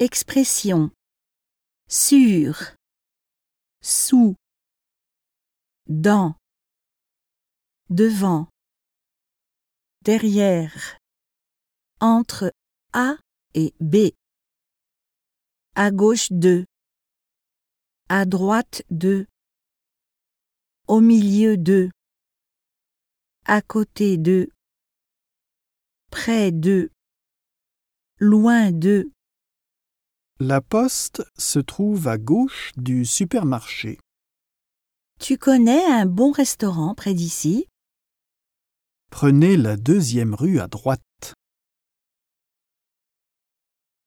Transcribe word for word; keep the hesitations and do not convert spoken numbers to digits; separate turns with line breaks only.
Expression sur, sous, dans, devant, derrière, entre A et B, à gauche de, à droite de, au milieu de, à côté de, près de, loin de.
La poste se trouve à gauche du supermarché.
Tu connais un bon restaurant près d'ici?
Prenez la deuxième rue à droite.